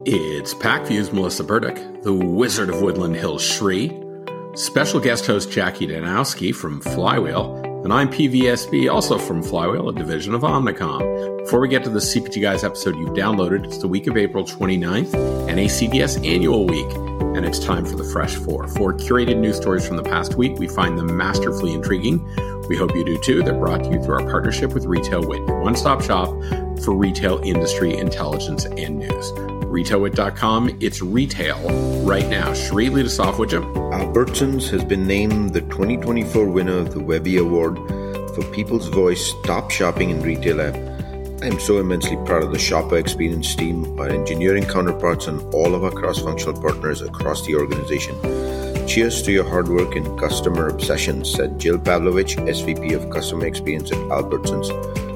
It's PacView's Melissa Burdick, the Wizard of Woodland Hills Shri, special guest host Jackie Danowski from Flywheel, and I'm PVSB, also from Flywheel, a division of Omnicom. Before we get to the CPG Guys episode you've downloaded, it's the week of April 29th, NACDS Annual Week, and it's time for the Fresh Four. Four curated news stories from the past week. We find them masterfully intriguing. We hope you do too. They're brought to you through our partnership with RetailWit, your one-stop shop for retail industry intelligence and news. RetailWit.com, it's retail right now. Shri, lead us off, would you? Albertsons has been named the 2024 winner of the Webby Award for People's Voice Top Shopping in Retail app. I am so immensely proud of the shopper experience team, our engineering counterparts, and all of our cross-functional partners across the organization. Cheers to your hard work and customer obsession, said Jill Pavlovich, SVP of Customer Experience at Albertsons.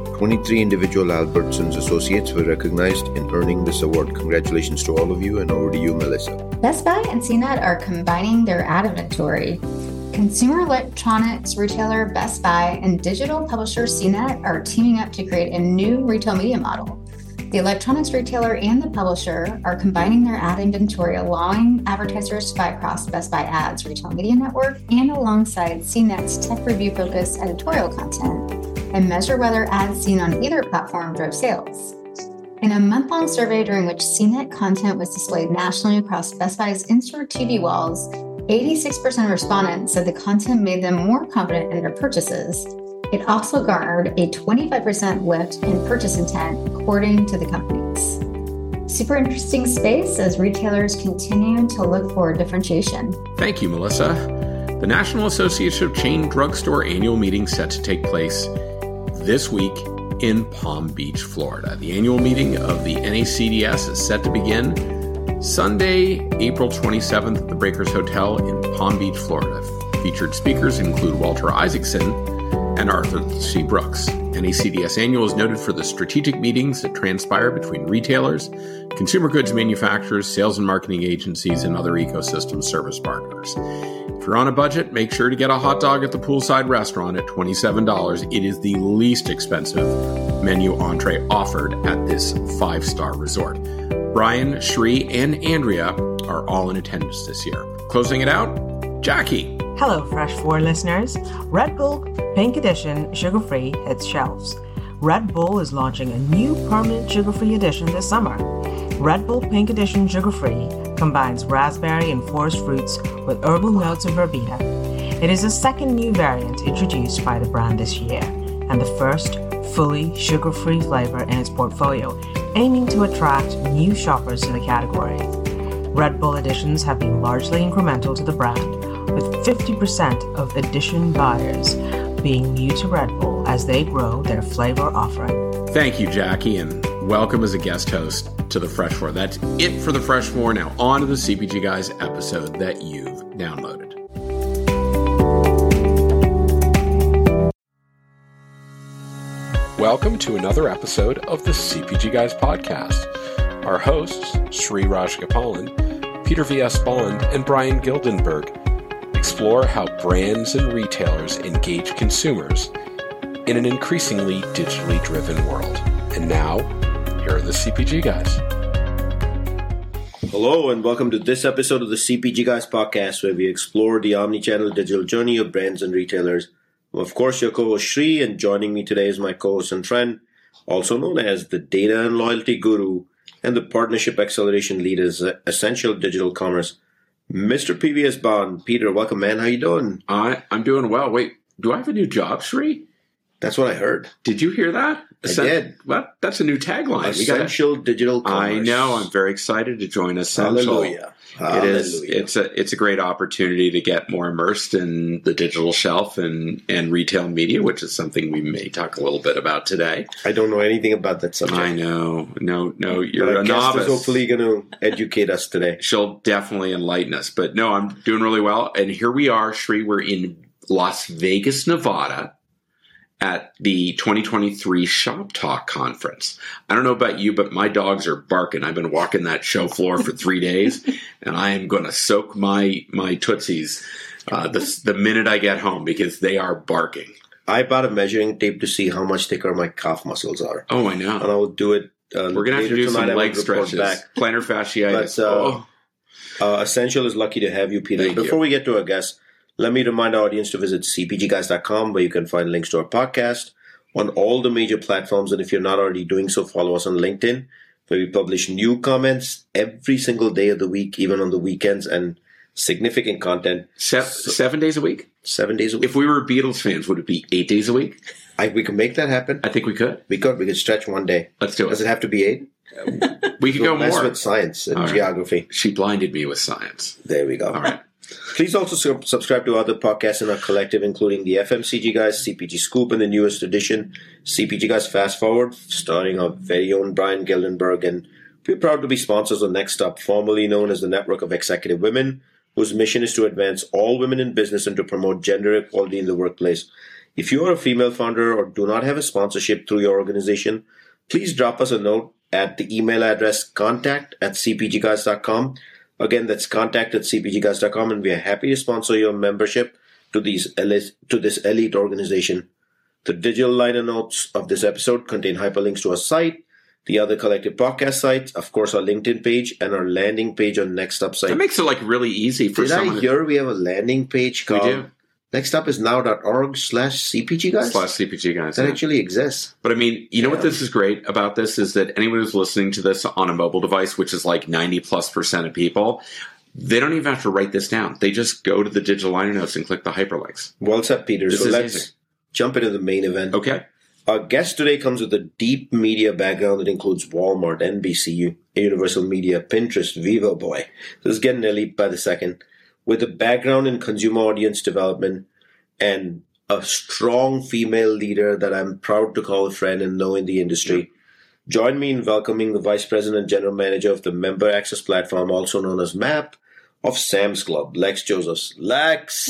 23 individual Albertsons associates were recognized in earning this award. Congratulations to all of you, and over to you, Melissa. Best Buy and CNET are combining their ad inventory. Consumer electronics retailer Best Buy and digital publisher CNET are teaming up to create a new retail media model. The electronics retailer and the publisher are combining their ad inventory, allowing advertisers to buy across Best Buy Ads retail media network and alongside CNET's tech review-focused editorial content, and measure whether ads seen on either platform drove sales. In a month-long survey during which CNET content was displayed nationally across Best Buy's in-store TV walls, 86% of respondents said the content made them more confident in their purchases. It also garnered a 25% lift in purchase intent, according to the companies. Super interesting space as retailers continue to look for differentiation. Thank you, Melissa. The National Association of Chain Drugstore annual meeting set to take place this week in Palm Beach, Florida. The annual meeting of the NACDS is set to begin Sunday, April 27th at the Breakers Hotel in Palm Beach, Florida. Featured speakers include Walter Isaacson and Arthur C. Brooks. NACDS Annual is noted for the strategic meetings that transpire between retailers, consumer goods manufacturers, sales and marketing agencies, and other ecosystem service partners. If you're on a budget, make sure to get a hot dog at the poolside restaurant at $27. It is the least expensive menu entree offered at this five-star resort. Brian, Shri, and Andrea are all in attendance this year. Closing it out, Jackie. Hello, Fresh 4 listeners. Red Bull Pink Edition Sugar-Free hits shelves. Red Bull is launching a new permanent sugar-free edition this summer. Red Bull Pink Edition Sugar-Free combines raspberry and forest fruits with herbal notes of verbena. It is the second new variant introduced by the brand this year, and the first fully sugar-free flavor in its portfolio, aiming to attract new shoppers to the category. Red Bull editions have been largely incremental to the brand, with 50% of edition buyers being new to Red Bull as they grow their flavor offering. Thank you, Jackie, and welcome as a guest host to the Fresh Four. That's it for the Fresh Four. Now on to the CPG Guys episode that you've downloaded. Welcome to another episode of the CPG Guys podcast. Our hosts, Shri Rajgopalan, Peter V.S. Bond, and Brian Gildenberg, explore how brands and retailers engage consumers in an increasingly digitally driven world. And now, here are the CPG Guys. Hello, and welcome to this episode of the CPG Guys podcast, where we explore the omnichannel digital journey of brands and retailers. I'm, of course, your co-host Shri, and joining me today is my co-host and friend, also known as the data and loyalty guru and the partnership acceleration lead as Essential Digital Commerce, Mr. PVS Bond. Peter, welcome, man. How you doing? I'm doing well. Wait, do I have a new job, Shri? That's what I heard. Did you hear that? I did. Well, that's a new tagline. Essential Digital Commerce. I know. I'm very excited to join Essential. Hallelujah. Hallelujah. It's a great opportunity to get more immersed in the digital shelf and retail media, which is something we may talk a little bit about today. I don't know anything about that subject. I know. No, you're a a guest novice. is hopefully going to educate us today. She'll definitely enlighten us. But no, I'm doing really well. And here we are, Shri. We're in Las Vegas, Nevada, at the 2023 Shop Talk Conference. I don't know about you, but my dogs are barking. I've been walking that show floor for 3 days, and I am going to soak my Tootsies the minute I get home because they are barking. I bought a measuring tape to see how much thicker my calf muscles are. Oh, I know. And I will do it We're going to have to do some leg stretches. Plantar fasciitis. Essential is lucky to have you, Peter. Before we get to our guests, let me remind our audience to visit cpgguys.com, where you can find links to our podcast on all the major platforms. And if you're not already doing so, follow us on LinkedIn, where we publish new comments every single day of the week, even on the weekends, and significant content. 7 days a week? 7 days a week. If we were Beatles fans, would it be 8 days a week? We can make that happen. I think we could. We could stretch one day. Let's do it. Does it have to be 8? We could go more. With science and geography. She blinded me with science. There we go. All right. Please also subscribe to other podcasts in our collective, including the FMCG Guys, CPG Scoop, and the newest edition, CPG Guys Fast Forward, starring our very own Brian Gildenberg. And we're proud to be sponsors of Next Up, formerly known as the Network of Executive Women, whose mission is to advance all women in business and to promote gender equality in the workplace. If you are a female founder or do not have a sponsorship through your organization, please drop us a note at the email address contact@cpgguys.com. Again, that's contact@cpgguys.com, and we are happy to sponsor your membership to this elite organization. The digital liner notes of this episode contain hyperlinks to our site, the other collective podcast sites, of course, our LinkedIn page, and our landing page on Next Up site. That makes it really easy for someone. Did I hear we have a landing page called... We do. nextupisnow.org/CPG Guys? /CPG Guys. That actually exists. But you know what this is great about this is that anyone who's listening to this on a mobile device, which is 90+% of people, they don't even have to write this down. They just go to the digital liner notes and click the hyperlinks. Well said, Peter. So let's jump into the main event. Okay. Our guest today comes with a deep media background that includes Walmart, NBC, Universal Media, Pinterest, Vivo. Boy, this is getting elite by the second. With a background in consumer audience development and a strong female leader that I'm proud to call a friend and know in the industry. Join me in welcoming the Vice President and General Manager of the Member Access Platform, also known as MAP, of Sam's Club, Lex Josephs. Lex!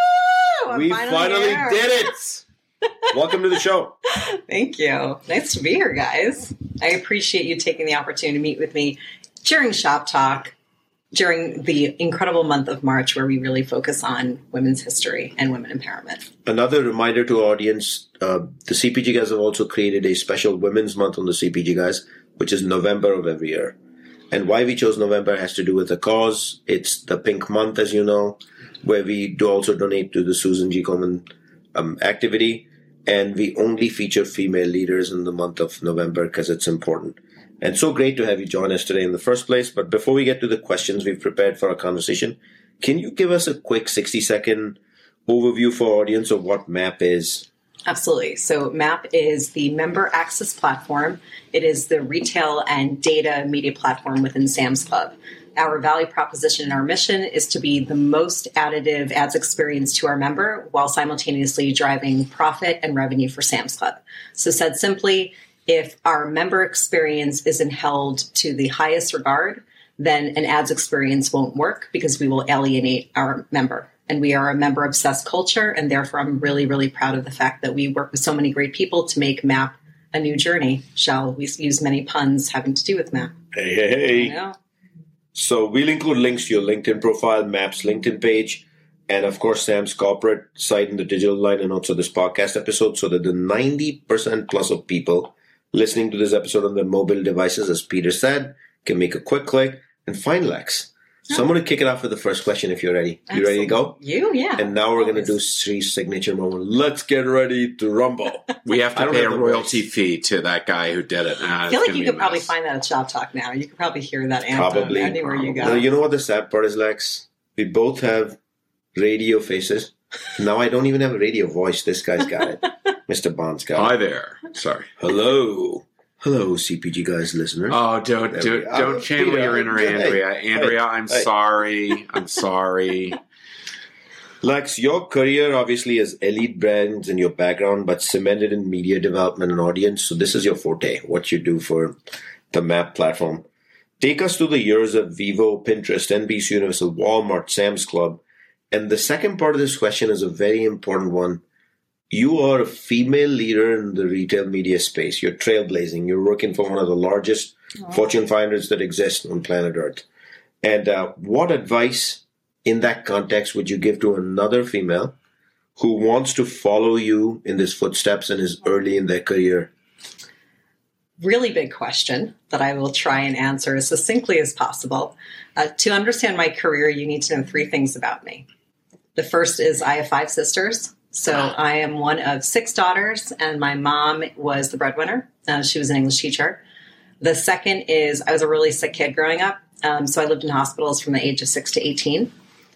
Woo! We finally did it! Welcome to the show. Thank you. Nice to be here, guys. I appreciate you taking the opportunity to meet with me during Shop Talk, during the incredible month of March, where we really focus on women's history and women empowerment. Another reminder to our audience, the CPG Guys have also created a special Women's Month on the CPG Guys, which is November of every year. And why we chose November has to do with the cause. It's the Pink Month, as you know, where we do also donate to the Susan G. Komen activity. And we only feature female leaders in the month of November because it's important. And so great to have you join us today in the first place. But before we get to the questions we've prepared for our conversation, can you give us a quick 60-second overview for our audience of what MAP is? Absolutely. So MAP is the Member Access Platform. It is the retail and data media platform within Sam's Club. Our value proposition and our mission is to be the most additive ads experience to our member while simultaneously driving profit and revenue for Sam's Club. So said simply, if our member experience isn't held to the highest regard, then an ads experience won't work because we will alienate our member. And we are a member-obsessed culture, and therefore I'm really, really proud of the fact that we work with so many great people to make MAP a new journey. Shall we use many puns having to do with MAP? Hey. I know. So we'll include links to your LinkedIn profile, MAP's LinkedIn page, and of course Sam's corporate site in the digital line and also this podcast episode, so that the 90% plus of people listening to this episode on their mobile devices, as Peter said, can make a quick click and find Lex. So I'm going to kick it off with the first question if you're ready. Absolutely. You ready to go? Yeah. And now we're going to do Sri's signature moment. Let's get ready to rumble. We have to pay a royalty fee to that guy who did it. I feel like you could probably find that at Shop Talk now. You could probably hear that anthem anywhere you go. You know what the sad part is, Lex? We both have radio faces. Now I don't even have a radio voice. This guy's got it. Mr. Bond's got it. Hi there. Sorry. Hello, CPG Guys listeners. Oh, don't channel your inner Andrea. Andrea, I'm sorry. I'm sorry. Lex, your career obviously is elite brands in your background, but cemented in media development and audience. So this is your forte, what you do for the MAP platform. Take us through the years of Vivo, Pinterest, NBC Universal, Walmart, Sam's Club. And the second part of this question is a very important one. You are a female leader in the retail media space. You're trailblazing. You're working for one of the largest Fortune 500s that exist on planet Earth. And what advice in that context would you give to another female who wants to follow you in these footsteps and is early in their career? really big question that I will try and answer as succinctly as possible. To understand my career, you need to know 3 things about me. The first is I have 5 sisters. So I am one of 6 daughters, and my mom was the breadwinner. She was an English teacher. The second is I was a really sick kid growing up. So I lived in hospitals from the age of 6 to 18.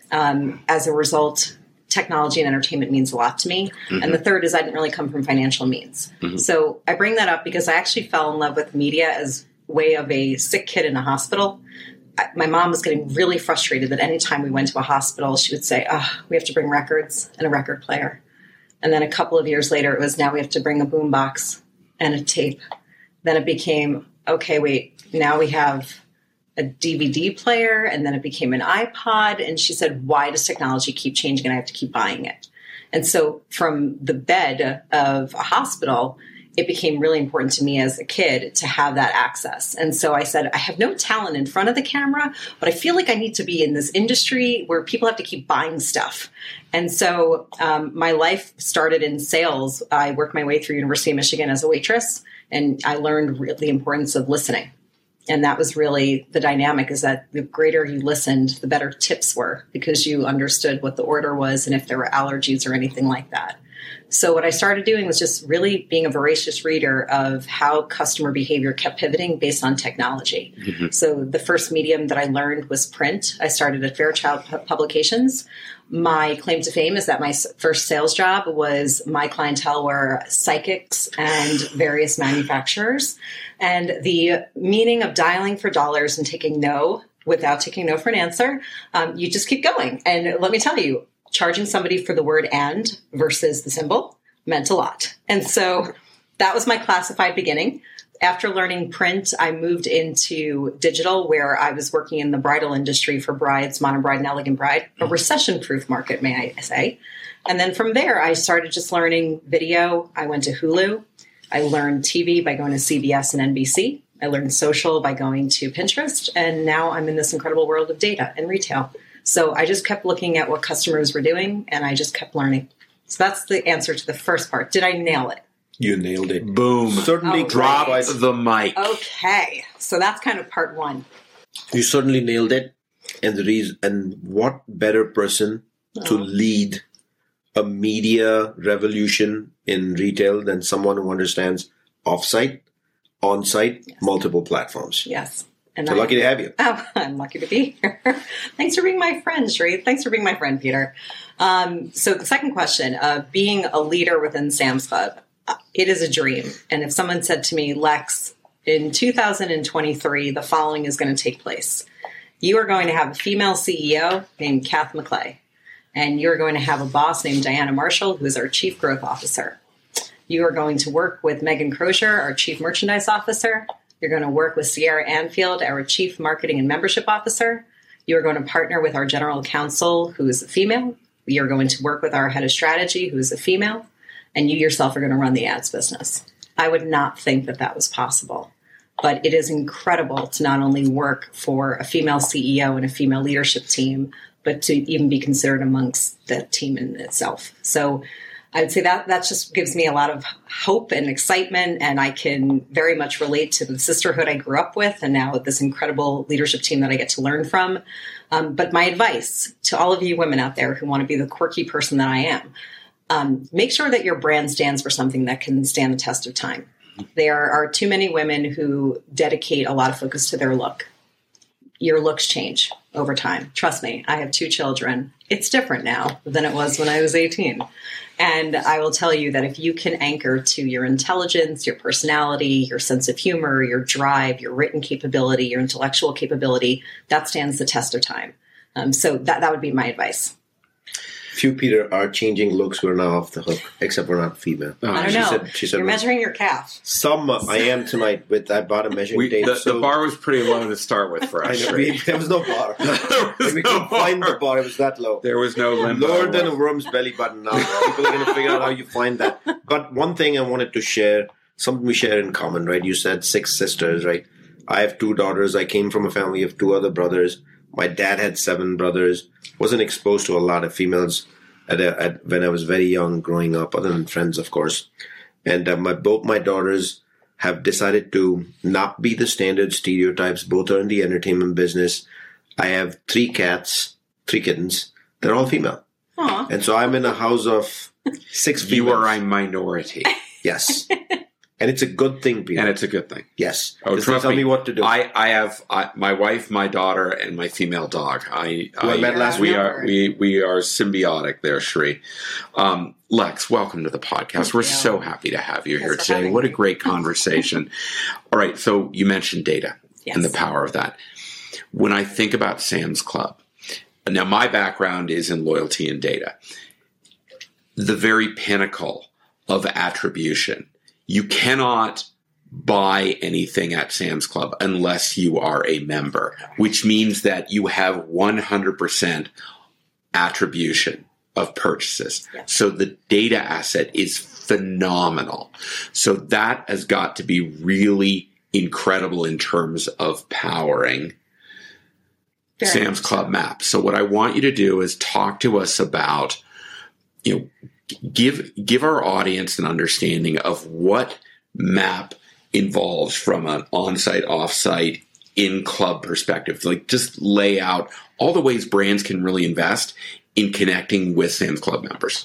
As a result, technology and entertainment means a lot to me. Mm-hmm. And the third is I didn't really come from financial means. Mm-hmm. So I bring that up because I actually fell in love with media as way of a sick kid in a hospital. My mom was getting really frustrated that anytime we went to a hospital, she would say, we have to bring records and a record player. And then a couple of years later, it was now we have to bring a boombox and a tape. Then it became, okay, wait, now we have a DVD player, and then it became an iPod. And she said, why does technology keep changing and I have to keep buying it? And so from the bed of a hospital, it became really important to me as a kid to have that access. And so I said, I have no talent in front of the camera, but I feel like I need to be in this industry where people have to keep buying stuff. And so my life started in sales. I worked my way through University of Michigan as a waitress, and I learned the importance of listening. And that was really the dynamic, is that the greater you listened, the better tips were, because you understood what the order was and if there were allergies or anything like that. So what I started doing was just really being a voracious reader of how customer behavior kept pivoting based on technology. Mm-hmm. So the first medium that I learned was print. I started at Fairchild Publications. My claim to fame is that my first sales job was, my clientele were psychics and various manufacturers. And the meaning of dialing for dollars and taking no without taking no for an answer, you just keep going. And let me tell you, charging somebody for the word and versus the symbol meant a lot. And so that was my classified beginning. After learning print, I moved into digital, where I was working in the bridal industry for brides, Modern Bride and Elegant Bride, a recession-proof market, may I say. And then from there, I started just learning video. I went to Hulu. I learned TV by going to CBS and NBC. I learned social by going to Pinterest. And now I'm in this incredible world of data and retail. So I just kept looking at what customers were doing, and I just kept learning. So that's the answer to the first part. Did I nail it? You nailed it. Boom. Certainly drop the mic. Okay. So that's kind of part 1. You certainly nailed it. And what better person to lead a media revolution in retail than someone who understands offsite, on-site, multiple platforms. Yes. And we're lucky to have you. Oh, I'm lucky to be here. Thanks for being my friend, Sheree. Thanks for being my friend, Peter. So the second question, being a leader within Sam's Club, it is a dream. And if someone said to me, Lex, in 2023, the following is going to take place. You are going to have a female CEO named Kath McClay, and you're going to have a boss named Diana Marshall, who is our Chief Growth Officer. You are going to work with Megan Crozier, our Chief Merchandise Officer. You're going to work with Sierra Anfield, our Chief Marketing and Membership Officer. You are going to partner with our General Counsel, who is a female. You're going to work with our Head of Strategy, who is a female. And you yourself are going to run the ads business. I would not think that that was possible. But it is incredible to not only work for a female CEO and a female leadership team, but to even be considered amongst the team in itself. So I would say that just gives me a lot of hope and excitement, and I can very much relate to the sisterhood I grew up with, and now this incredible leadership team that I get to learn from. But my advice to all of you women out there who want to be the quirky person that I am, make sure that your brand stands for something that can stand the test of time. There are too many women who dedicate a lot of focus to their look. Your looks change over time. Trust me, I have 2 children. It's different now than it was when I was 18. And I will tell you that if you can anchor to your intelligence, your personality, your sense of humor, your drive, your written capability, your intellectual capability, that stands the test of time. So that would be my advice. Few, Peter, are changing looks. We're now off the hook, except we're not female. I don't know. She said, you're measuring your calf. Some I am tonight. I bought a measuring tape. The bar was pretty low to start with for us. There was no bar. We couldn't find the bar. It was that low. There was no limbo. Lower than a worm's belly button now. People are going to figure out how you find that. But one thing I wanted to share, something we share in common, right? You said 6 sisters, right? I have 2 daughters. I came from a family of 2 other brothers. My dad had 7 brothers. Wasn't exposed to a lot of females when I was very young growing up, other than friends, of course. And both my daughters have decided to not be the standard stereotypes. Both are in the entertainment business. I have 3 cats, 3 kittens. They're all female. Aww. And so I'm in a house of 6 females. You are a minority. Yes. And it's a good thing, Peter. And it's a good thing. Yes. Oh, trust tell me what to do. I have my wife, my daughter, and my female dog. I met last we week. are symbiotic there, Shri. Lex, welcome to the podcast. We're so happy to have you here today. What a great conversation. All right, so you mentioned data and the power of that. When I think about Sam's Club, now my background is in loyalty and data. The very pinnacle of attribution. You cannot buy anything at Sam's Club unless you are a member, which means that you have 100% attribution of purchases. Yeah. So the data asset is phenomenal. So that has got to be really incredible in terms of powering Sam's Club Map. So what I want you to do is talk to us about, give our audience an understanding of what MAP involves from an on-site, off-site, in-club perspective. Like, just lay out all the ways brands can really invest in connecting with Sam's Club members.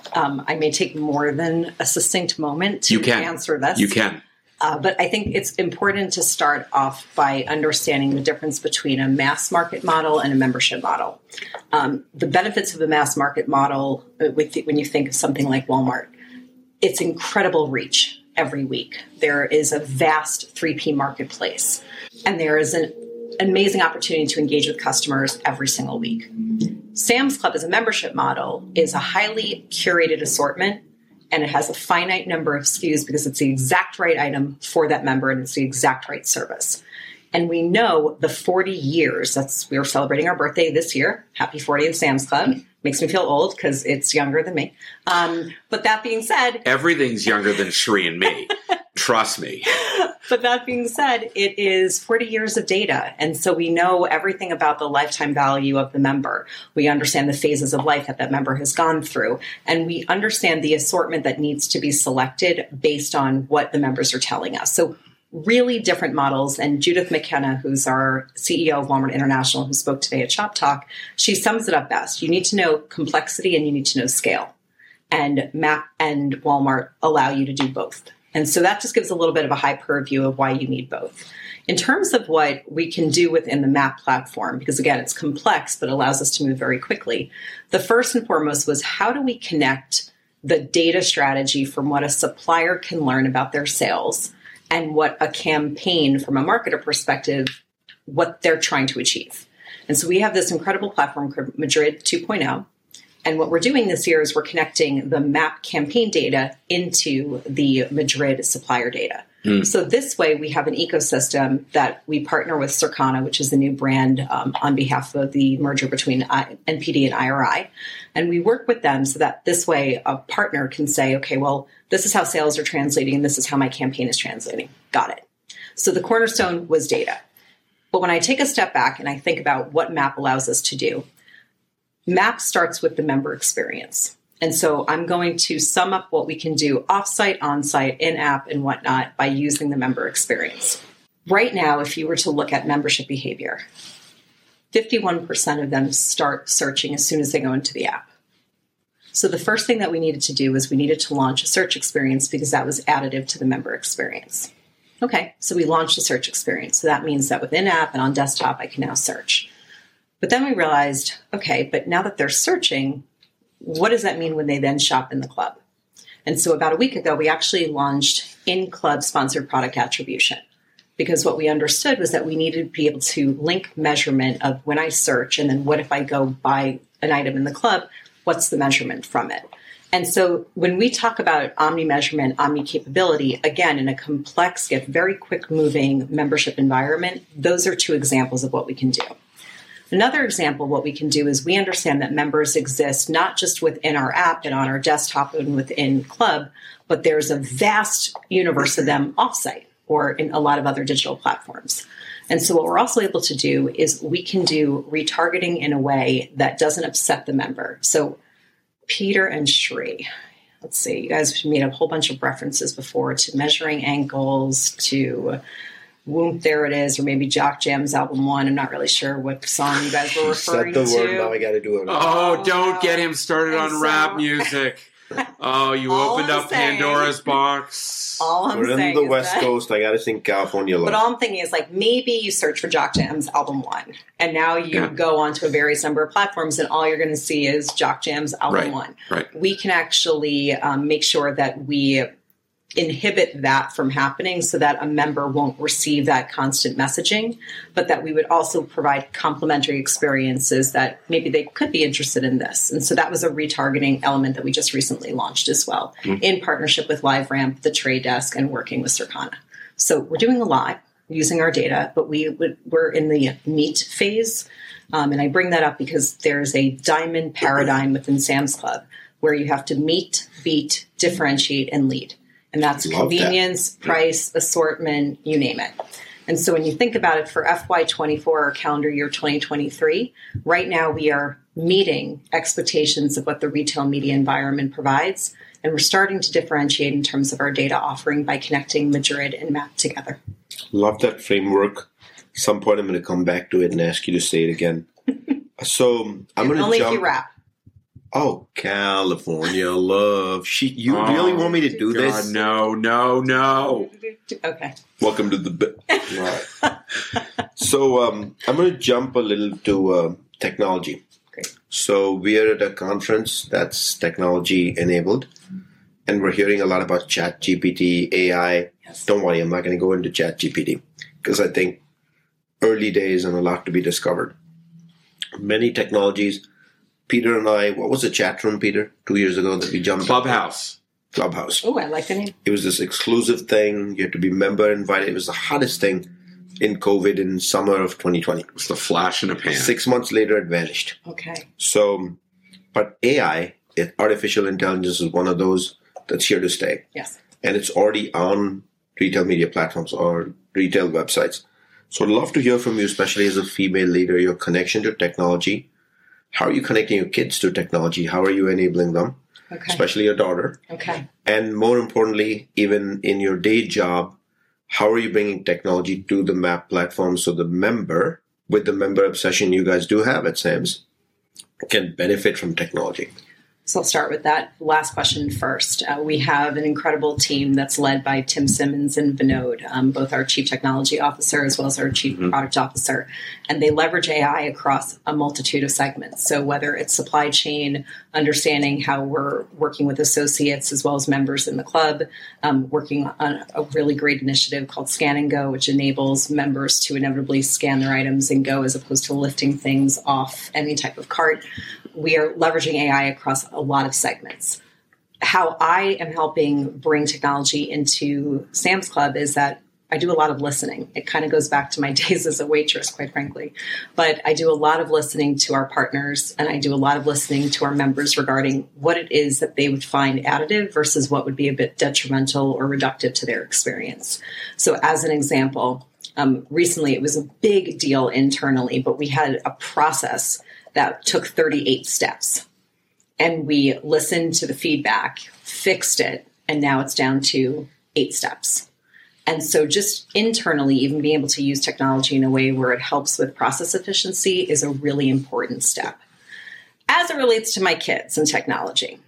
I may take more than a succinct moment to answer this. You can. But I think it's important to start off by understanding the difference between a mass market model and a membership model. The benefits of a mass market model, when you think of something like Walmart, it's incredible reach every week. There is a vast 3P marketplace, and there is an amazing opportunity to engage with customers every single week. Sam's Club as a membership model is a highly curated assortment, and it has a finite number of SKUs because it's the exact right item for that member and it's the exact right service. And we know the 40 years, we are celebrating our birthday this year. Happy 40th Sam's Club. Makes me feel old because it's younger than me. But that being said... Everything's younger than Shri and me. Trust me. But that being said, it is 40 years of data. And so we know everything about the lifetime value of the member. We understand the phases of life that member has gone through. And we understand the assortment that needs to be selected based on what the members are telling us. So really different models. And Judith McKenna, who's our CEO of Walmart International, who spoke today at Shop Talk, she sums it up best. You need to know complexity and you need to know scale. And MAP and Walmart allow you to do both. And so that just gives a little bit of a high purview of why you need both. In terms of what we can do within the MAP platform, because again, it's complex, but allows us to move very quickly. The first and foremost was, how do we connect the data strategy from what a supplier can learn about their sales and what a campaign from a marketer perspective, what they're trying to achieve. And so we have this incredible platform called Madrid 2.0. And what we're doing this year is we're connecting the MAP campaign data into the Madrid supplier data. So this way we have an ecosystem that we partner with Circana, which is the new brand on behalf of the merger between NPD and IRI. And we work with them so that this way a partner can say, okay, well, this is how sales are translating and this is how my campaign is translating. Got it. So the cornerstone was data. But when I take a step back and I think about what MAP allows us to do, MAP starts with the member experience. And so I'm going to sum up what we can do offsite, onsite, in-app, and whatnot by using the member experience. Right now, if you were to look at membership behavior, 51% of them start searching as soon as they go into the app. So the first thing that we needed to do was we needed to launch a search experience because that was additive to the member experience. Okay, so we launched a search experience. So that means that within app and on desktop, I can now search. But then we realized, okay, but now that they're searching, what does that mean when they then shop in the club? And so about a week ago, we actually launched in-club sponsored product attribution, because what we understood was that we needed to be able to link measurement of when I search and then what if I go buy an item in the club, what's the measurement from it? And so when we talk about omni-measurement, omni-capability, again, in a complex yet very quick-moving membership environment, those are two examples of what we can do. Another example of what we can do is we understand that members exist not just within our app and on our desktop and within Club, but there's a vast universe of them offsite or in a lot of other digital platforms. And so what we're also able to do is we can do retargeting in a way that doesn't upset the member. So Peter and Shri, let's see, you guys made a whole bunch of references before to Measuring Ankles, to Whoomp, There It Is, or maybe Jock Jam's album 1. I'm not really sure what song you guys were referring to. Said the word, now I got to do it. Oh, don't get him started on rap music. Oh, you opened up Pandora's box. All I'm We're saying in the is West that, Coast. I got to think California love. But all I'm thinking is like maybe you search for Jock Jam's album 1, and now you go onto a various number of platforms, and all you're going to see is Jock Jam's album 1. Right. We can actually make sure that we inhibit that from happening so that a member won't receive that constant messaging, but that we would also provide complementary experiences that maybe they could be interested in this. And so that was a retargeting element that we just recently launched as well, in partnership with LiveRamp, the Trade Desk, and working with Circana. So we're doing a lot using our data, but we're in the meet phase. And I bring that up because there's a diamond paradigm within Sam's Club where you have to meet, beat, differentiate, and lead. And that's convenience, price, assortment, you name it. And so when you think about it for FY24 or calendar year 2023, right now we are meeting expectations of what the retail media environment provides. And we're starting to differentiate in terms of our data offering by connecting Madrid and MAP together. Love that framework. At some point I'm going to come back to it and ask you to say it again. So I'm going to only jump. if you rap. Oh, California love. You really want me to do this? No. Okay. Welcome to the bit. Right. So I'm going to jump a little to technology. Great. So we are at a conference that's technology enabled, and we're hearing a lot about ChatGPT, AI. Yes. Don't worry, I'm not going to go into ChatGPT because I think early days and a lot to be discovered. Many technologies. Peter and I, what was the chat room, Peter, 2 years ago that we jumped? Clubhouse. Oh, I like the name. It was this exclusive thing. You had to be member invited. It was the hottest thing in COVID in summer of 2020. It was the flash in a pan. 6 months later, it vanished. Okay. So, but AI, artificial intelligence, is one of those that's here to stay. Yes. And it's already on retail media platforms or retail websites. So I'd love to hear from you, especially as a female leader, your connection to technology. How are you connecting your kids to technology? How are you enabling them, especially your daughter? Okay. And more importantly, even in your day job, how are you bringing technology to the MAP platform so the member, with the member obsession you guys do have at Sam's, can benefit from technology? So I'll start with that last question first. We have an incredible team that's led by Tim Simmons and Vinod, both our Chief Technology Officer as well as our Chief Product Officer. And they leverage AI across a multitude of segments. So whether it's supply chain, understanding how we're working with associates as well as members in the club, working on a really great initiative called Scan and Go, which enables members to inevitably scan their items and go as opposed to lifting things off any type of cart. We are leveraging AI across a lot of segments. How I am helping bring technology into Sam's Club is that I do a lot of listening. It kind of goes back to my days as a waitress, quite frankly. But I do a lot of listening to our partners, and I do a lot of listening to our members regarding what it is that they would find additive versus what would be a bit detrimental or reductive to their experience. So as an example, recently it was a big deal internally, but we had a process that took 38 steps. And we listened to the feedback, fixed it, and now it's down to 8 steps. And so just internally, even being able to use technology in a way where it helps with process efficiency is a really important step. As it relates to my kids and technology,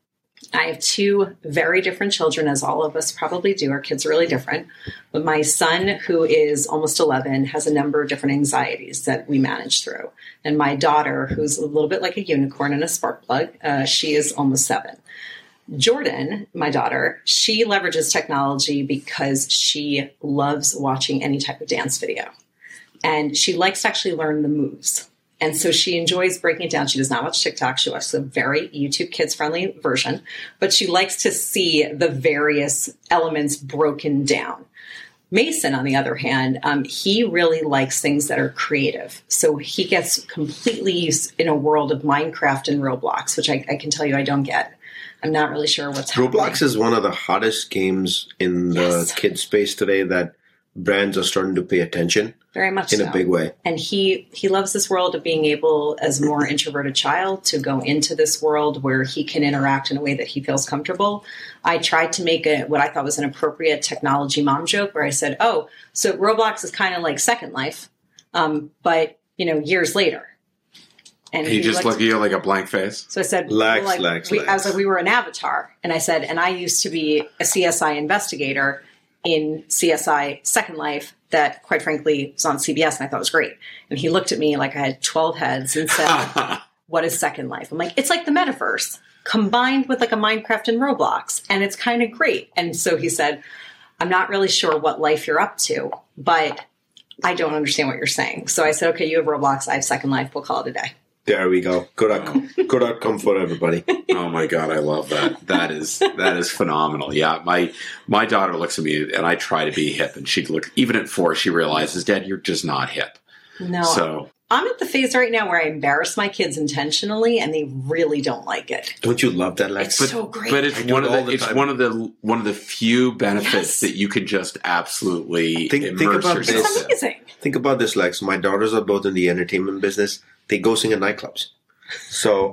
I have 2 very different children, as all of us probably do. Our kids are really different. But my son, who is almost 11, has a number of different anxieties that we manage through. And my daughter, who's a little bit like a unicorn and a spark plug, she is almost 7. Jordan, my daughter, she leverages technology because she loves watching any type of dance video. And she likes to actually learn the moves. And so she enjoys breaking it down. She does not watch TikTok. She watches a very YouTube kids-friendly version, but she likes to see the various elements broken down. Mason, on the other hand, he really likes things that are creative. So he gets completely used in a world of Minecraft and Roblox, which I can tell you I don't get. I'm not really sure what's happening. Roblox is one of the hottest games in the kid space today that brands are starting to pay attention. Very much in so. a big way. And he loves this world of being able, as a more introverted child, to go into this world where he can interact in a way that he feels comfortable. I tried to make what I thought was an appropriate technology mom joke where I said, oh, so Roblox is kind of like Second Life, but, years later. And he just looked at you like a blank face. So I said, I was like, we were an avatar. And I said, and I used to be a CSI investigator in CSI Second Life that, quite frankly, was on CBS, and I thought it was great. And he looked at me like I had 12 heads and said, what is Second Life? I'm like, it's like the metaverse combined with like a Minecraft and Roblox, and it's kind of great. And so he said, I'm not really sure what life you're up to, but I don't understand what you're saying. So I said, okay, you have Roblox, I have Second Life, we'll call it a day. There we go. Good outcome for everybody. Oh my God, I love that. That is phenomenal. Yeah, my daughter looks at me and I try to be hip, and she look, even at 4, she realizes, Dad, you're just not hip. No. So I'm at the phase right now where I embarrass my kids intentionally, and they really don't like it. Don't you love that, Lex? It's so great. But it's one of the few benefits that you can just absolutely immerse yourself in. It's amazing. Think about this, Lex. My daughters are both in the entertainment business. They go sing at nightclubs. So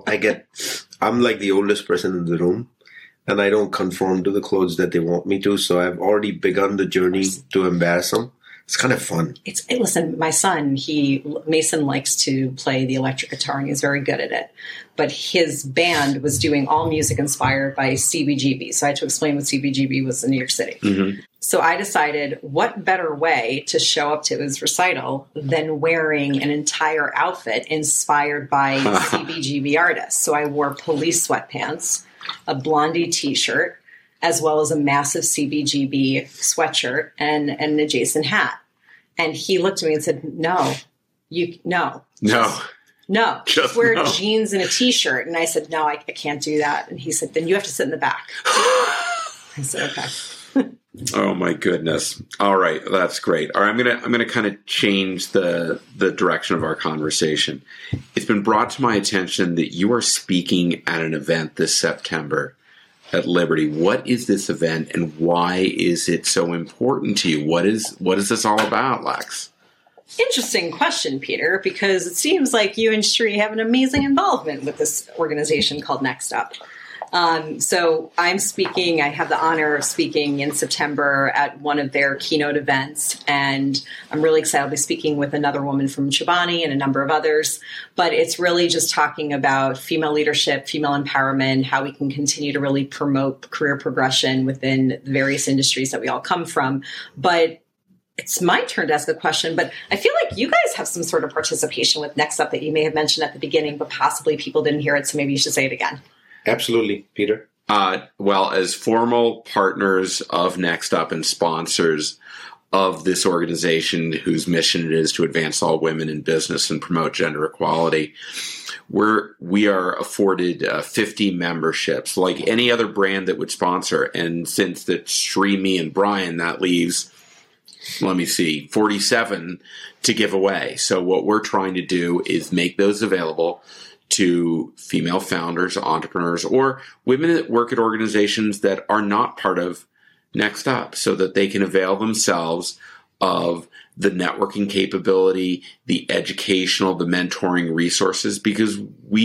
I'm like the oldest person in the room, and I don't conform to the clothes that they want me to. So I've already begun the journey to embarrass them. It's kind of fun. Listen, my son, Mason likes to play the electric guitar, and he's very good at it. But his band was doing all music inspired by CBGB. So I had to explain what CBGB was in New York City. Mm-hmm. So I decided, what better way to show up to his recital than wearing an entire outfit inspired by CBGB artists. So I wore police sweatpants, a Blondie t-shirt, as well as a massive CBGB sweatshirt and an adjacent hat. And he looked at me and said, no. Just wear jeans and a t-shirt. And I said, no, I can't do that. And he said, then you have to sit in the back. I said, okay. Oh my goodness. All right. That's great. All right. I'm going to kind of change the direction of our conversation. It's been brought to my attention that you are speaking at an event this September at Liberty. What is this event, and why is it so important to you? What is this all about, Lex? Interesting question, Peter, because it seems like you and Sri have an amazing involvement with this organization called Next Up. So I'm speaking, I have the honor of speaking in September at one of their keynote events, and I'm really excited. I'll be speaking with another woman from Chobani and a number of others, but it's really just talking about female leadership, female empowerment, how we can continue to really promote career progression within the various industries that we all come from. But it's my turn to ask a question, but I feel like you guys have some sort of participation with Next Up that you may have mentioned at the beginning, but possibly people didn't hear it, so maybe you should say it again. Absolutely, Peter. Well, as formal partners of Next Up and sponsors of this organization whose mission it is to advance all women in business and promote gender equality, we are afforded 50 memberships, like any other brand that would sponsor. And since it's Sri, me, and Brian, that leaves, 47 to give away. So what we're trying to do is make those available to female founders, entrepreneurs, or women that work at organizations that are not part of Next Up, so that they can avail themselves of the networking capability, the educational, the mentoring resources, because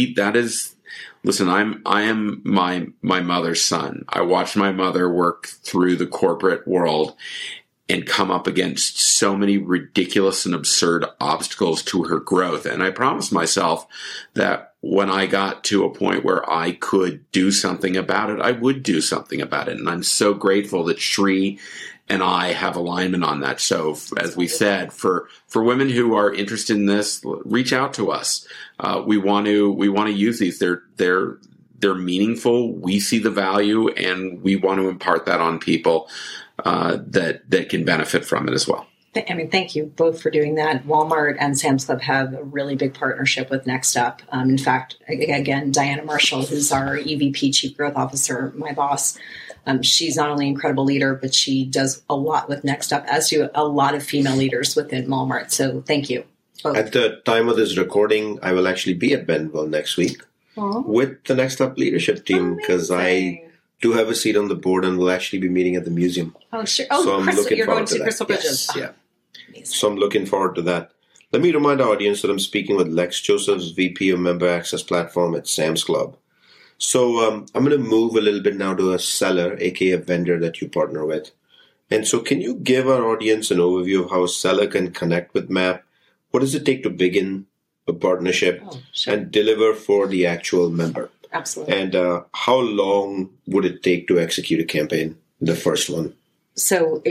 I am my mother's son. I watched my mother work through the corporate world and come up against so many ridiculous and absurd obstacles to her growth. And I promised myself that when I got to a point where I could do something about it, I would do something about it. And I'm so grateful that Sri and I have alignment on that. So as we said, for women who are interested in this, reach out to us. We want to use these. They're meaningful. We see the value, and we want to impart that on people that can benefit from it as well. I mean, thank you both for doing that. Walmart and Sam's Club have a really big partnership with Next Up. In fact, again, Diana Marshall, who's our EVP, Chief Growth Officer, my boss, she's not only an incredible leader, but she does a lot with Next Up, as do a lot of female leaders within Walmart. So thank you both. At the time of this recording, I will actually be at Bentonville next week with the Next Up leadership team, because I do have a seat on the board and will actually be meeting at the museum. Oh, sure. So I'm looking you're going forward to Crystal Bridges. Yes, yeah. So I'm looking forward to that. Let me remind our audience that I'm speaking with Lex Josephs, VP of Member Access Platform at Sam's Club. So I'm going to move a little bit now to a seller, aka a vendor that you partner with. And so can you give our audience an overview of how a seller can connect with MAP? What does it take to begin a partnership and deliver for the actual member? Absolutely. And how long would it take to execute a campaign, the first one? So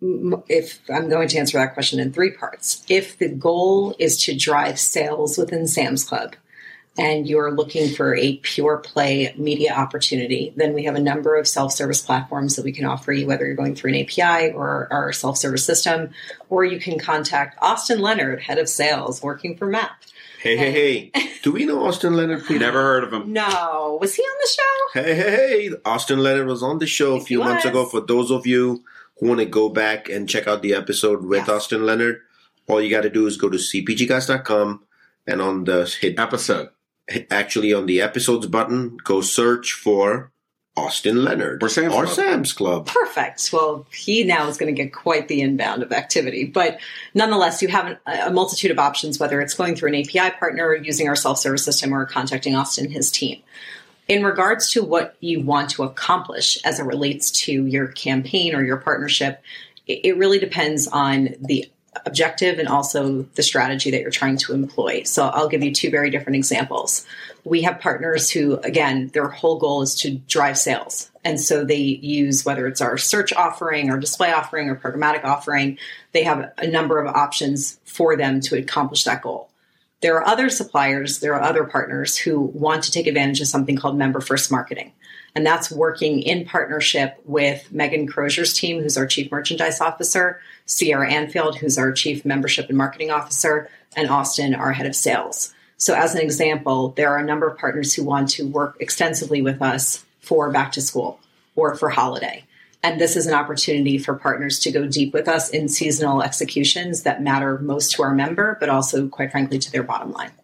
if I'm going to answer that question in 3 parts, if the goal is to drive sales within Sam's Club and you're looking for a pure play media opportunity, then we have a number of self-service platforms that we can offer you, whether you're going through an API or our self-service system, or you can contact Austin Leonard, head of sales, working for MAP. Hey. Do we know Austin Leonard? Never heard of him. No. Was he on the show? Hey. Austin Leonard was on the show a few months ago. For those of you who want to go back and check out the episode with Austin Leonard, all you got to do is go to cpgguys.com and on the hit episode. Actually, on the episodes button, go search for Austin Leonard or Sam's Club. Perfect. Well, he now is going to get quite the inbound of activity. But nonetheless, you have a multitude of options, whether it's going through an API partner, using our self-service system, or contacting Austin and his team. In regards to what you want to accomplish as it relates to your campaign or your partnership, it really depends on the objective and also the strategy that you're trying to employ. So I'll give you 2 very different examples. We have partners who, again, their whole goal is to drive sales. And so they use, whether it's our search offering or display offering or programmatic offering, they have a number of options for them to accomplish that goal. There are other suppliers, there are other partners who want to take advantage of something called member first marketing. And that's working in partnership with Megan Crozier's team, who's our Chief Merchandise Officer, Sierra Anfield, who's our Chief Membership and Marketing Officer, and Austin, our Head of Sales. So as an example, there are a number of partners who want to work extensively with us for back to school or for holiday. And this is an opportunity for partners to go deep with us in seasonal executions that matter most to our member, but also, quite frankly, to their bottom line.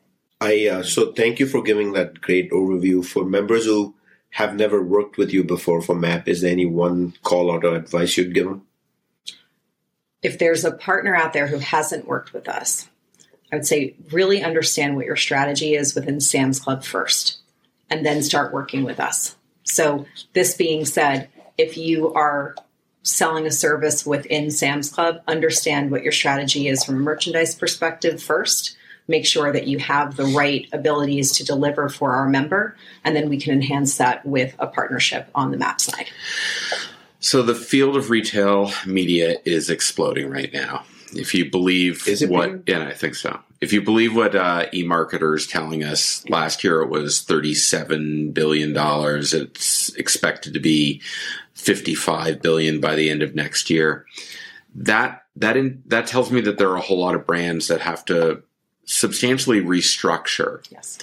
So thank you for giving that great overview. For members who have never worked with you before for MAP, is there any one call out or advice you'd give them? If there's a partner out there who hasn't worked with us, I would say really understand what your strategy is within Sam's Club first, and then start working with us. So this being said, if you are selling a service within Sam's Club, understand what your strategy is from a merchandise perspective first. Make sure that you have the right abilities to deliver for our member, and then we can enhance that with a partnership on the MAP side. So the field of retail media is exploding right now. If you believe I think so. If you believe what eMarketer is telling us, last year it was $37 billion. It's expected to be $55 billion by the end of next year. That tells me that there are a whole lot of brands that have to substantially restructure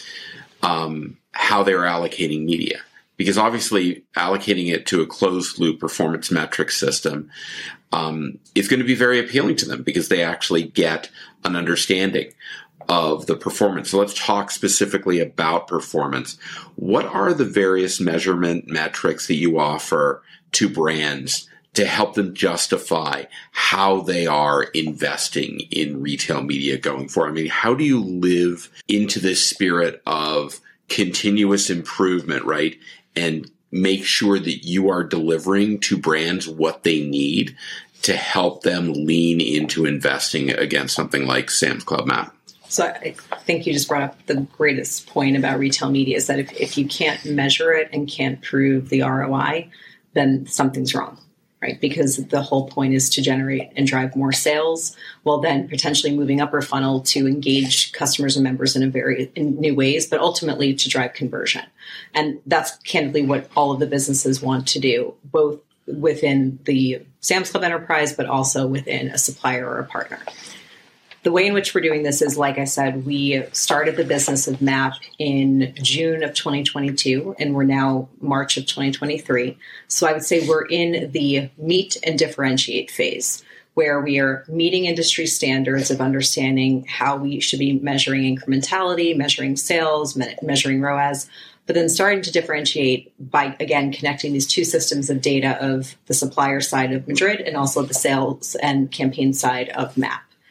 how they're allocating media. Because obviously allocating it to a closed loop performance metric system is going to be very appealing to them because they actually get an understanding of the performance. So let's talk specifically about performance. What are the various measurement metrics that you offer to brands to help them justify how they are investing in retail media going forward? I mean, how do you live into this spirit of continuous improvement, right? And make sure that you are delivering to brands what they need to help them lean into investing against something like Sam's Club MAP. So I think you just brought up the greatest point about retail media is that if you can't measure it and can't prove the ROI, then something's wrong, right? Because the whole point is to generate and drive more sales, while then potentially moving upper funnel to engage customers and members in new ways, but ultimately to drive conversion. And that's candidly what all of the businesses want to do, both within the Sam's Club enterprise, but also within a supplier or a partner. The way in which we're doing this is, like I said, we started the business of MAP in June of 2022, and we're now March of 2023. So I would say we're in the meet and differentiate phase, where we are meeting industry standards of understanding how we should be measuring incrementality, measuring sales, measuring ROAS, but then starting to differentiate by, again, connecting these 2 systems of data of the supplier side of Madrid and also the sales and campaign side of MAP.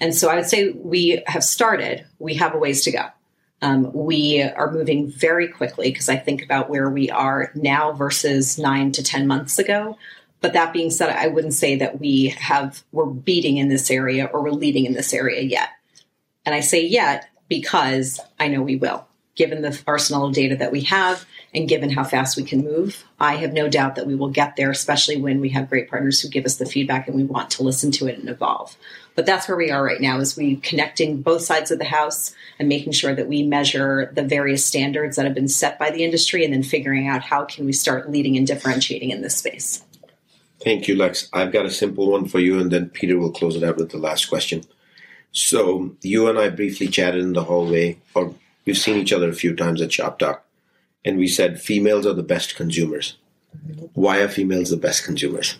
And so I would say we have started. We have a ways to go. We are moving very quickly because I think about where we are now versus 9 to 10 months ago. But that being said, I wouldn't say that we're beating in this area or we're leading in this area yet. And I say yet because I know we will. Given the arsenal of data that we have and given how fast we can move, I have no doubt that we will get there, especially when we have great partners who give us the feedback and we want to listen to it and evolve. But that's where we are right now, is we connecting both sides of the house and making sure that we measure the various standards that have been set by the industry and then figuring out how can we start leading and differentiating in this space. Thank you, Lex. I've got a simple one for you, and then Peter will close it out with the last question. So you and I briefly chatted in the hallway, or we've seen each other a few times at Shop Talk, and we said females are the best consumers. Why are females the best consumers?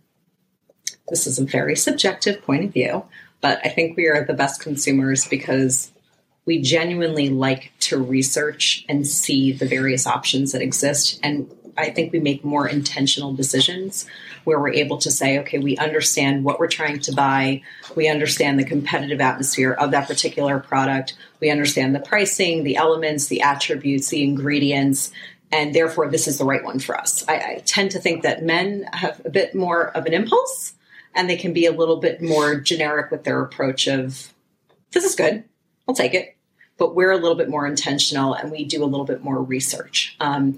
This is a very subjective point of view, but I think we are the best consumers because we genuinely like to research and see the various options that exist. And I think we make more intentional decisions where we're able to say, okay, we understand what we're trying to buy. We understand the competitive atmosphere of that particular product. We understand the pricing, the elements, the attributes, the ingredients, and therefore this is the right one for us. I tend to think that men have a bit more of an impulse and they can be a little bit more generic with their approach of, this is good, I'll take it. But we're a little bit more intentional and we do a little bit more research.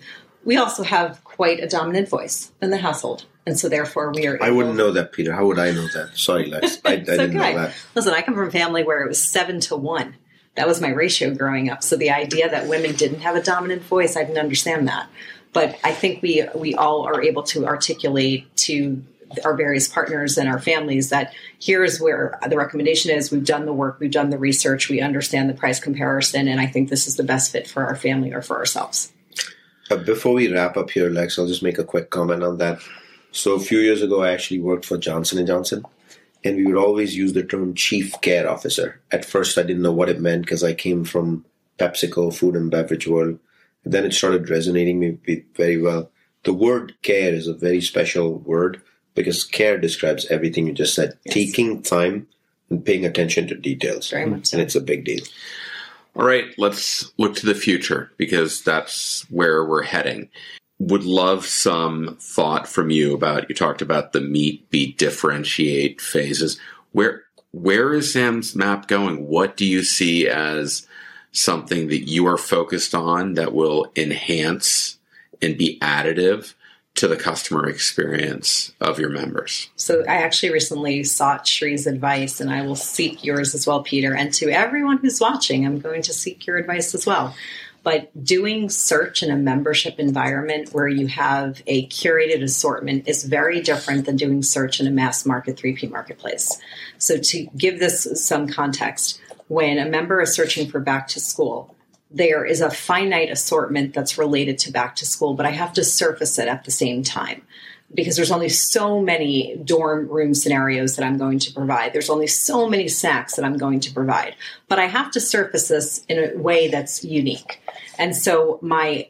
We also have quite a dominant voice in the household. And so therefore we are able... I wouldn't know that, Peter. How would I know that? Sorry, Lex. I didn't know that. Listen, I come from a family where it was 7-1. That was my ratio growing up. So the idea that women didn't have a dominant voice, I didn't understand that. But I think we all are able to articulate to our various partners and our families that here's where the recommendation is. We've done the work, we've done the research, we understand the price comparison, and I think this is the best fit for our family or for ourselves. Before we wrap up here, Lex, I'll just make a quick comment on that. So a few years ago, I actually worked for Johnson & Johnson, and we would always use the term Chief Care Officer. At first, I didn't know what it meant because I came from PepsiCo, food and beverage world. And then it started resonating me very well. The word care is a very special word because care describes everything you just said, yes. Taking time and paying attention to details. Very much so. And it's a big deal. All right, let's look to the future because that's where we're heading. Would love some thought from you about, you talked about the meet, beat, differentiate phases. Where is Sam's Map going? What do you see as something that you are focused on that will enhance and be additive to the customer experience of your members? So I actually recently sought Shree's advice, and I will seek yours as well, Peter. And to everyone who's watching, I'm going to seek your advice as well. But doing search in a membership environment where you have a curated assortment is very different than doing search in a mass market 3P marketplace. So to give this some context, when a member is searching for back to school, there is a finite assortment that's related to back to school, but I have to surface it at the same time because there's only so many dorm room scenarios that I'm going to provide. There's only so many snacks that I'm going to provide, but I have to surface this in a way that's unique. And so my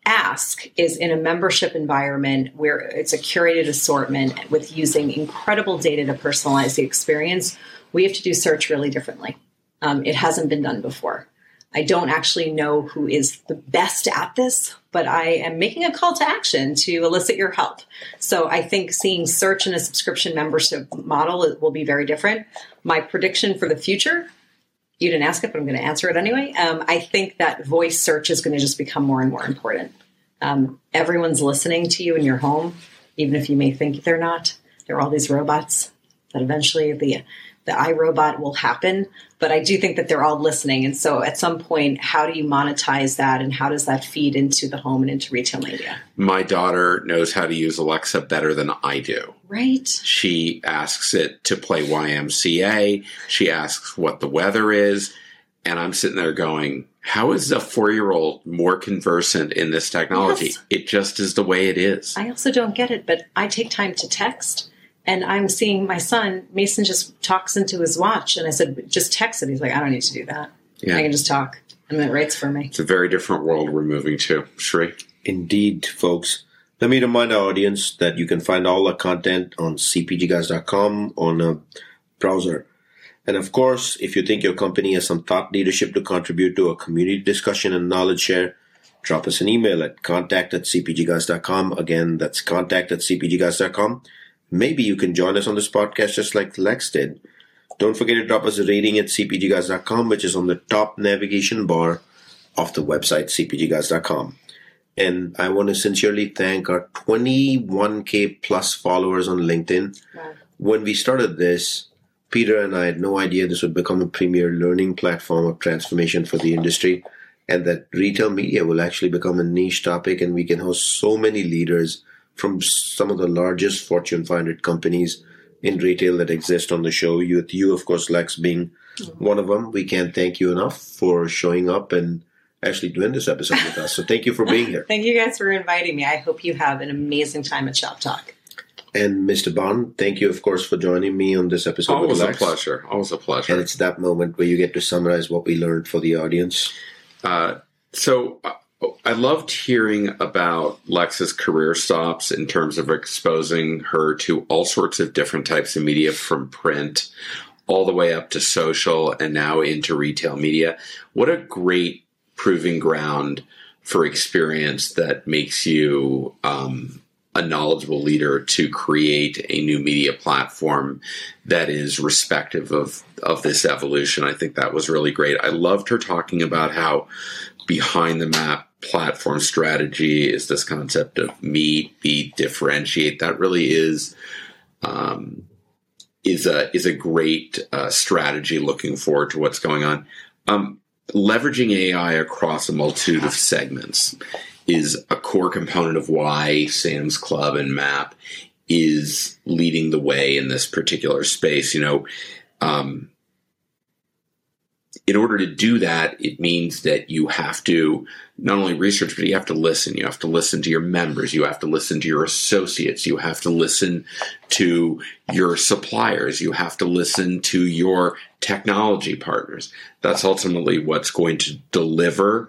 ask is in a membership environment where it's a curated assortment with using incredible data to personalize the experience, we have to do search really differently. It hasn't been done before. I don't actually know who is the best at this, but I am making a call to action to elicit your help. So I think seeing search in a subscription membership model will be very different. My prediction for the future, you didn't ask it, but I'm going to answer it anyway. I think that voice search is going to just become more and more important. Everyone's listening to you in your home, even if you may think they're not. There are all these robots that eventually the iRobot will happen, but I do think that they're all listening. And so at some point, how do you monetize that and how does that feed into the home and into retail media? My daughter knows how to use Alexa better than I do. Right. She asks it to play YMCA. She asks what the weather is. And I'm sitting there going, how is a 4-year-old more conversant in this technology? Yes. It just is the way it is. I also don't get it, but I take time to text. And I'm seeing my son, Mason, just talks into his watch. And I said, just text it. He's like, I don't need to do that. Yeah. I can just talk. And then it writes for me. It's a very different world we're moving to. Shree? Indeed, folks. Let me remind our audience that you can find all our content on cpgguys.com on a browser. And of course, if you think your company has some thought leadership to contribute to a community discussion and knowledge share, drop us an email at contact@cpgguys.com. Again, that's contact@cpgguys.com. Maybe you can join us on this podcast just like Lex did. Don't forget to drop us a rating at cpgguys.com, which is on the top navigation bar of the website, cpgguys.com. And I want to sincerely thank our 21K plus followers on LinkedIn. Wow. When we started this, Peter and I had no idea this would become a premier learning platform of transformation for the industry, and that retail media will actually become a niche topic, and we can host so many leaders from some of the largest Fortune 500 companies in retail that exist on the show. You, of course, Lex, being one of them. We can't thank you enough for showing up and actually doing this episode with us. So thank you for being here. Thank you guys for inviting me. I hope you have an amazing time at Shop Talk. And Mr. Bond, thank you, of course, for joining me on this episode with Lex. Always a pleasure. And it's that moment where you get to summarize what we learned for the audience. So I loved hearing about Lex's career stops in terms of exposing her to all sorts of different types of media, from print all the way up to social and now into retail media. What a great proving ground for experience that makes you a knowledgeable leader to create a new media platform that is respective of this evolution. I think that was really great. I loved her talking about how behind the map platform strategy is this concept of meet, beat, differentiate. That really is a great strategy looking forward to what's going on. Leveraging AI across a multitude of segments is a core component of why Sam's Club and MAP is leading the way in this particular space. In order to do that, it means that you have to not only research, but you have to listen. You have to listen to your members. You have to listen to your associates. You have to listen to your suppliers. You have to listen to your technology partners. That's ultimately what's going to deliver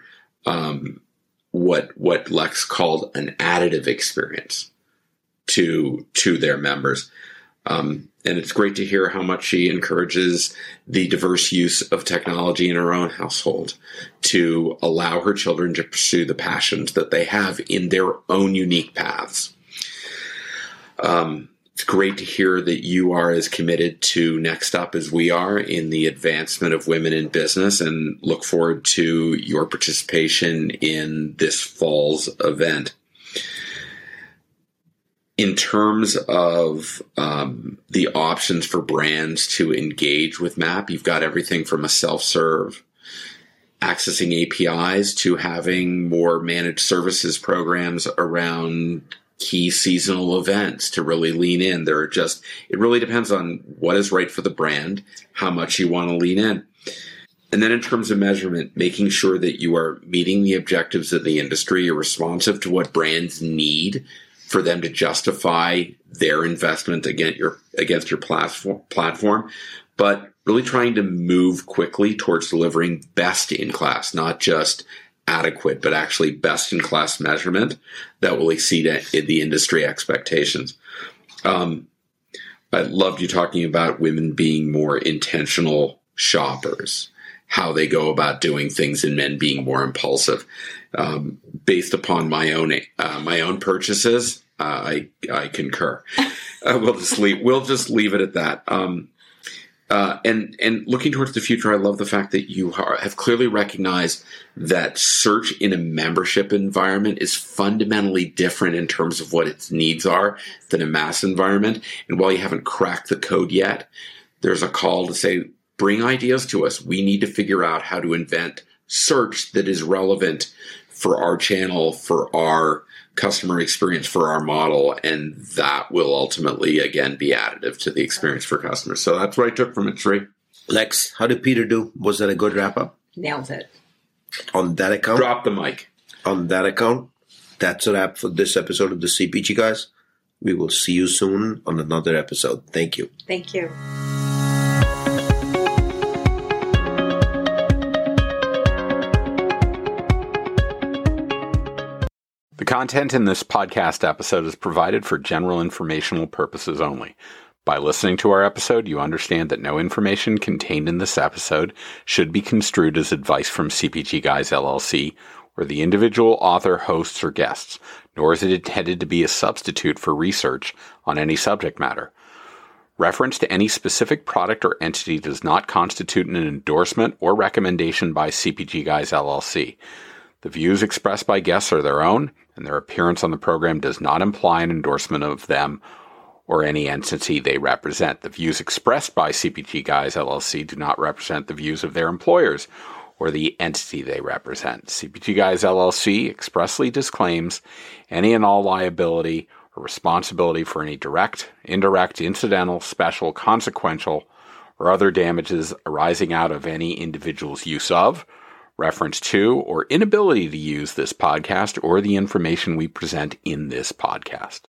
what Lex called an additive experience to their members. And it's great to hear how much she encourages the diverse use of technology in her own household to allow her children to pursue the passions that they have in their own unique paths. It's great to hear that you are as committed to Next Up as we are in the advancement of women in business, and look forward to your participation in this fall's event. In terms of the options for brands to engage with MAP, you've got everything from a self-serve, accessing APIs, to having more managed services programs around key seasonal events to really lean in. It really depends on what is right for the brand, how much you want to lean in. And then in terms of measurement, making sure that you are meeting the objectives of the industry, you're responsive to what brands need for them to justify their investment against your platform, but really trying to move quickly towards delivering best in class, not just adequate, but actually best in class measurement that will exceed the industry expectations. I loved you talking about women being more intentional shoppers, how they go about doing things, and men being more impulsive. Based upon my own purchases, I concur. We'll just leave it at that. And looking towards the future, I love the fact that you have clearly recognized that search in a membership environment is fundamentally different in terms of what its needs are than a mass environment. And while you haven't cracked the code yet, there's a call to say, bring ideas to us. We need to figure out how to invent search that is relevant for our channel, for our customer experience, for our model, and that will ultimately, again, be additive to the experience for customers. So that's what I took from it, Sri. Lex, how did Peter do? Was that a good wrap-up? Nailed it. On that account? Drop the mic. On that account, that's a wrap for this episode of the CPG Guys. We will see you soon on another episode. Thank you. Thank you. The content in this podcast episode is provided for general informational purposes only. By listening to our episode, you understand that no information contained in this episode should be construed as advice from CPG Guys LLC or the individual author, hosts, or guests, nor is it intended to be a substitute for research on any subject matter. Reference to any specific product or entity does not constitute an endorsement or recommendation by CPG Guys LLC. The views expressed by guests are their own, and their appearance on the program does not imply an endorsement of them or any entity they represent. The views expressed by CPG Guys LLC do not represent the views of their employers or the entity they represent. CPG Guys LLC expressly disclaims any and all liability or responsibility for any direct, indirect, incidental, special, consequential, or other damages arising out of any individual's use of, reference to, or inability to use this podcast or the information we present in this podcast.